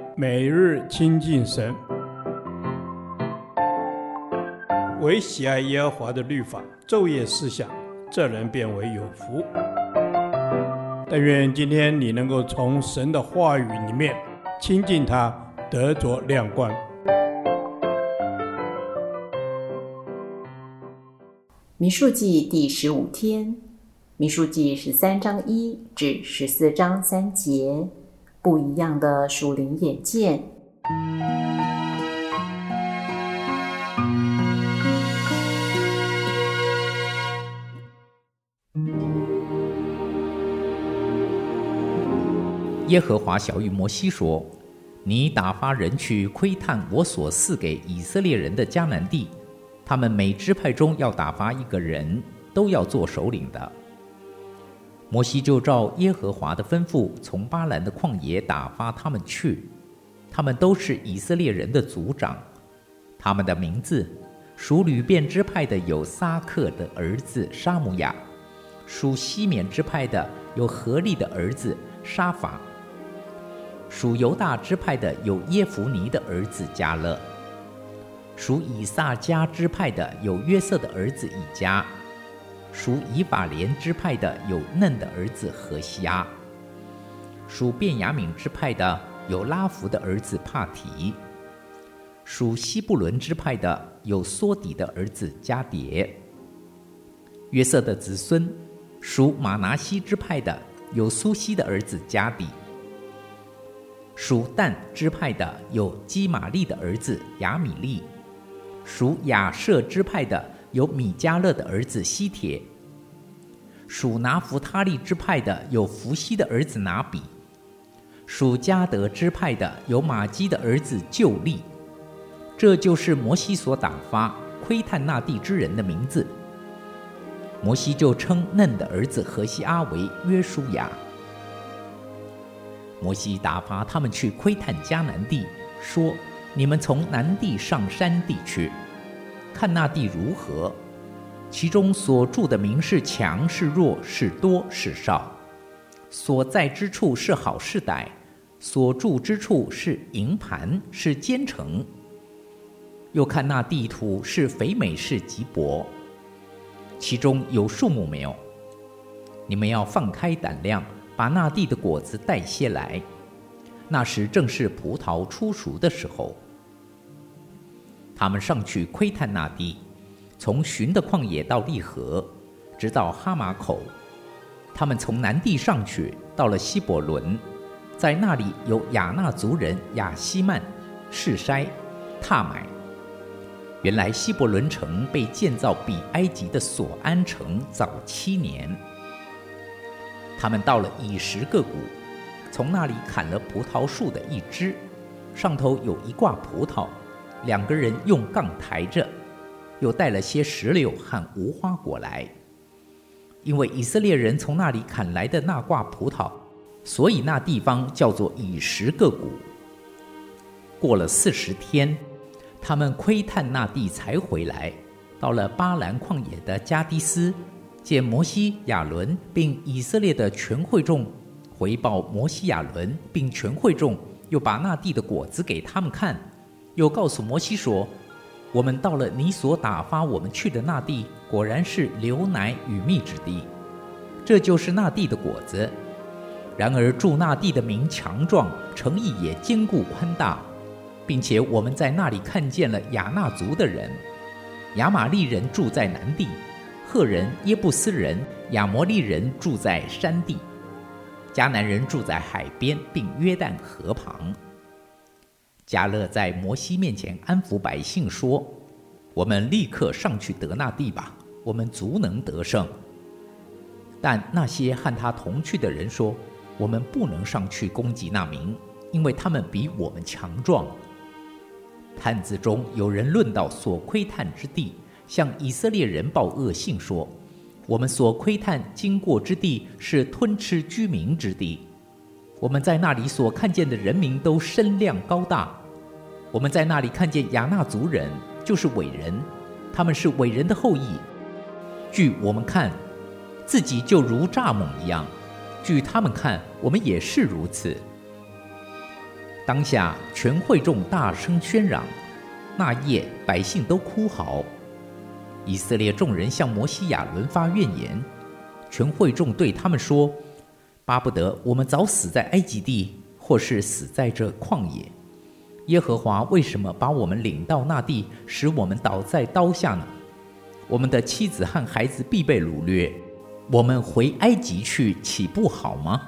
每日亲近神，唯喜爱耶和华的律法，昼夜思想，这人变为有福。但愿今天你能够从神的话语里面亲近他，得着亮光。 民数记第15天，民数记13章1至14章3节，不一样的属灵眼见。 耶和华晓谕摩西说：你打发人去窥探我所赐给以色列人的迦南地，他们每支派中要打发一个人，都要做首领的。摩西就照耶和华的吩咐，从巴兰的旷野打发他们去，他们都是以色列人的族长。他们的名字，属吕便支派的有撒克的儿子沙姆亚，属西缅支派的有何利的儿子沙法，属犹大支派的有耶孚尼的儿子迦勒，属以撒迦支派的有约瑟的儿子以迦，属以法莲支派的有嫩的儿子何西阿，属便雅悯支派的有拉弗的儿子帕提，属西布伦支派的有梭底的儿子迦迭。约瑟的子孙，属马拿西支派的有苏西的儿子迦底，属但支派的有基玛利的儿子亚米利，属亚舍支派的有米迦勒的儿子西帖，属拿弗他利支派的有弗西的儿子拿比，属迦得支派的有玛基的儿子旧利。这就是摩西所打发窥探那地之人的名字。摩西就称嫩的儿子何西阿为约书亚。摩西打发他们去窥探迦南地，说：你们从南地上山地去，看那地如何，其中所住的民是强是弱，是多是少，所在之处是好是歹，所住之处是营盘是坚城。又看那地土是肥美是瘠薄，其中有树木没有。你们要放开胆量，把那地的果子带些来，那时正是葡萄出熟的时候。他们上去窥探那地，从寻的旷野到利河，直到哈马口。他们从南地上去，到了希伯伦，在那里有亚衲族人亚希曼、示筛、踏买。原来希伯伦城被建造比埃及的索安城早7年。他们到了以实各谷，从那里砍了葡萄树的一枝，上头有一挂葡萄，2个人用杠抬着，又带了些石榴和无花果来。因为以色列人从那里砍来的那挂葡萄，所以那地方叫做以实各谷。过了40天，他们窥探那地才回来，到了巴兰旷野的加迪斯，见摩西、亚伦并以色列的全会众，回报摩西、亚伦并全会众，又把那地的果子给他们看，又告诉摩西说：我们到了你所打发我们去的那地，果然是流奶与蜜之地，这就是那地的果子。然而住那地的民强壮，城邑也坚固宽大，并且我们在那里看见了亚衲族的人。亚玛利人住在南地，赫人、耶布斯人、亚摩利人住在山地，迦南人住在海边，并约旦河旁。迦勒在摩西面前安抚百姓说：我们立刻上去得那地吧，我们足能得胜。但那些和他同去的人说：我们不能上去攻击那民，因为他们比我们强壮。探子中有人论到所窥探之地，向以色列人报恶信说：我们所窥探经过之地是吞吃居民之地，我们在那里所看见的人民都身量高大，我们在那里看见亚衲族人，就是伟人，他们是伟人的后裔。据我们看，自己就如蚱蜢一样；据他们看，我们也是如此。 当下全会众大声喧嚷，那夜百姓都哭嚎。以色列众人向摩西亚伦发怨言，全会众对他们说：巴不得我们早死在埃及地，或是死在这旷野。耶和华为什么把我们领到那地，使我们倒在刀下呢？我们的妻子和孩子必被掳掠，我们回埃及去，岂不好吗？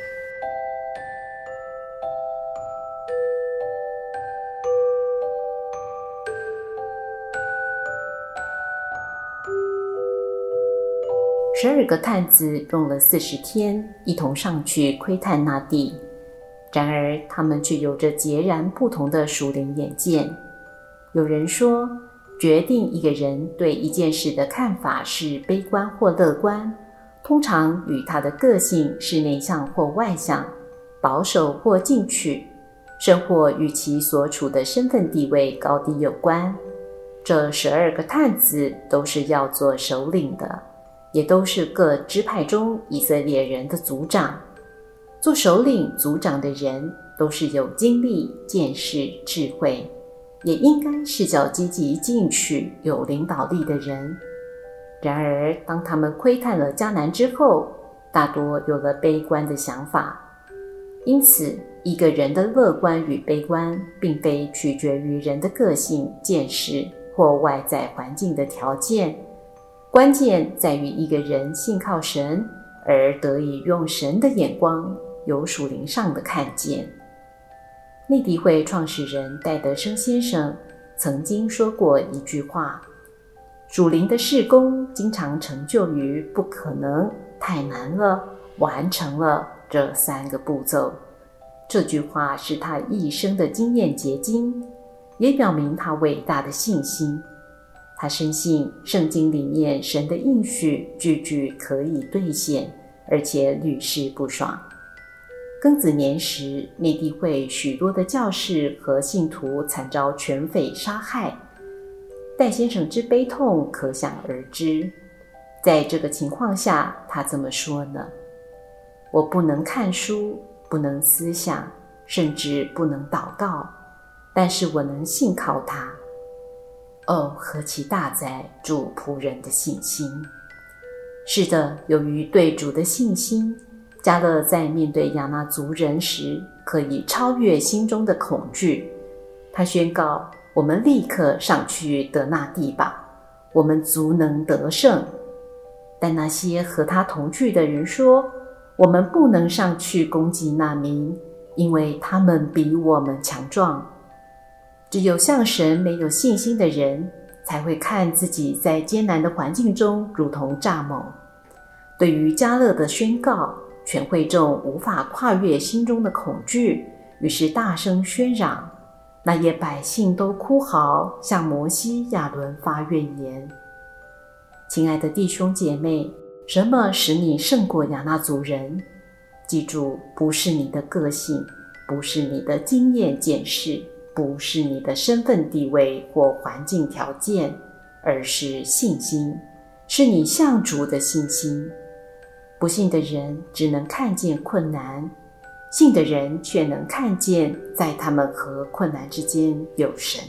12个探子用了40天，一同上去窥探那地。然而他们却有着截然不同的属灵眼见。有人说，决定一个人对一件事的看法是悲观或乐观，通常与他的个性是内向或外向，保守或进取，甚或与其所处的身份地位高低有关。这12个探子都是要做首领的，也都是各支派中以色列人的族长。做首领族长的人都是有经历、见识、智慧，也应该是较积极进取、有领导力的人。然而当他们窥探了迦南之后，大多有了悲观的想法。因此一个人的乐观与悲观并非取决于人的个性、见识或外在环境的条件，关键在于一个人信靠神，而得以用神的眼光有属灵上的看见。内地会创始人戴德生先生曾经说过一句话：属灵的事工经常成就于不可能、太难了、完成了这3个步骤。这句话是他一生的经验结晶，也表明他伟大的信心。他深信圣经里面神的应许句句可以兑现，而且屡试不爽。庚子年时，内地会许多的教士和信徒惨遭犬匪杀害，戴先生之悲痛可想而知。在这个情况下，他怎么说呢？我不能看书，不能思想，甚至不能祷告，但是我能信靠他。哦，何其大哉主仆人的信心！是的，由于对主的信心，迦勒在面对亚衲族人时可以超越心中的恐惧。他宣告：我们立刻上去得那地吧，我们足能得胜。但那些和他同去的人说：我们不能上去攻击那民，因为他们比我们强壮。只有向神没有信心的人，才会看自己在艰难的环境中如同蚱蜢。对于迦勒的宣告，全会众无法跨越心中的恐惧，于是大声喧嚷。那夜百姓都哭嚎，向摩西、亚伦发怨言。亲爱的弟兄姐妹，什么使你胜过亚衲族人？记住，不是你的个性，不是你的经验见识，不是你的身份地位或环境条件，而是信心，是你向主的信心。不信的人只能看见困难，信的人却能看见在他们和困难之间有神。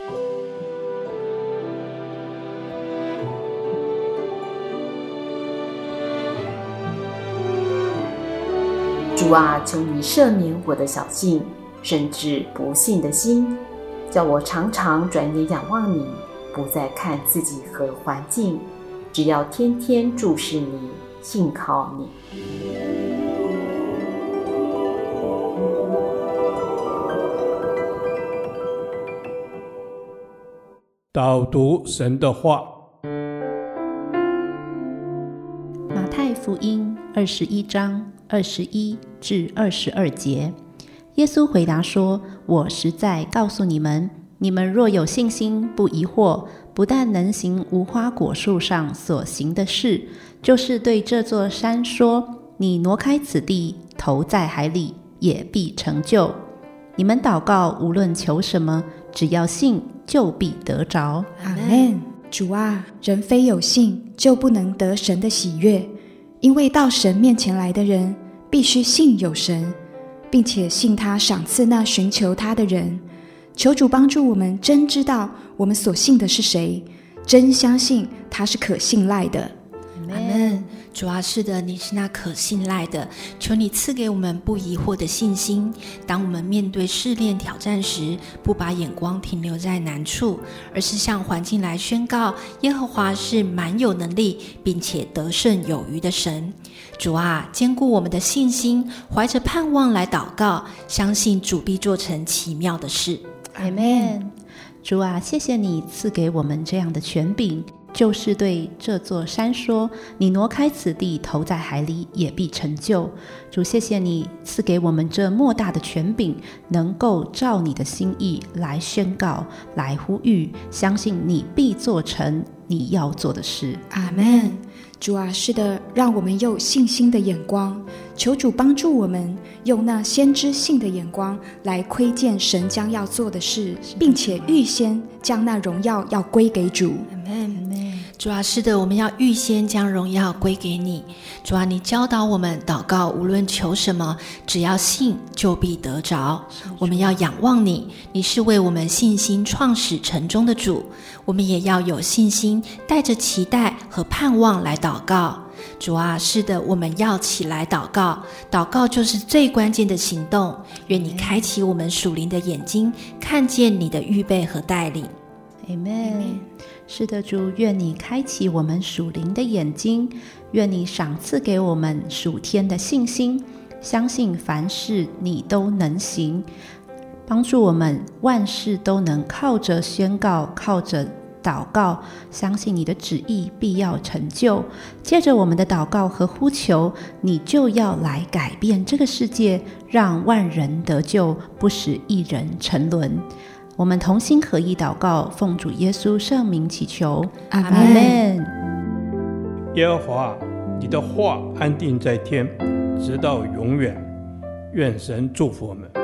主啊，求你赦免我的小信，甚至不信的心，叫我常常转眼仰望你，不再看自己和环境，只要天天注视你，信靠你。 导读神的话。 马太福音21章21至22节，耶稣回答说：我实在告诉你们，你们若有信心，不疑惑，不但能行无花果树上所行的事，就是对这座山说：你挪开此地，投在海里，也必成就。你们祷告无论求什么，只要信，就必得着。 阿们。主啊，人非有信，就不能得神的喜悦，因为到神面前来的人，必须信有神， 并且信他赏赐那寻求他的人。求主帮助我们真知道我们所信的是谁，真相信他是可信赖的。 阿们。主啊，是的，你是那可信赖的，求你赐给我们不疑惑的信心。当我们面对试炼挑战时，不把眼光停留在难处，而是向环境来宣告，耶和华是满有能力并且得胜有余的神。主啊，坚固我们的信心，怀着盼望来祷告，相信主必做成奇妙的事。 阿们。主啊，谢谢你赐给我们这样的权柄，就是对这座山说，你挪开此地，投在海里，也必成就。主，谢谢你赐给我们这莫大的权柄，能够照你的心意来宣告，来呼吁，相信你必做成你要做的事。 阿们。主啊，是的，让我们用信心的眼光，求主帮助我们用那先知性的眼光来窥见神将要做的事，并且预先将那荣耀要归给主。 阿们。主啊，是的，我们要预先将荣耀归给你。主啊，你教导我们祷告，无论求什么，只要信就必得着。我们要仰望你，你是为我们信心创始成终的主，我们也要有信心，带着期待和盼望来祷告。主啊，是的，我们要起来祷告，祷告就是最关键的行动。愿你开启我们属灵的眼睛，看见你的预备和带领。 Amen。 是的，主，愿你开启我们属灵的眼睛，愿你赏赐给我们属天的信心，相信凡事你都能行，帮助我们万事都能靠着宣告，靠着祷告，相信你的旨意必要成就。借着我们的祷告和呼求，你就要来改变这个世界，让万人得救，不使一人沉沦。我们同心合意祷告，奉主耶稣圣名祈求， 阿阿们。 耶和华，你的话安定在天，直到永远。愿神祝福我们。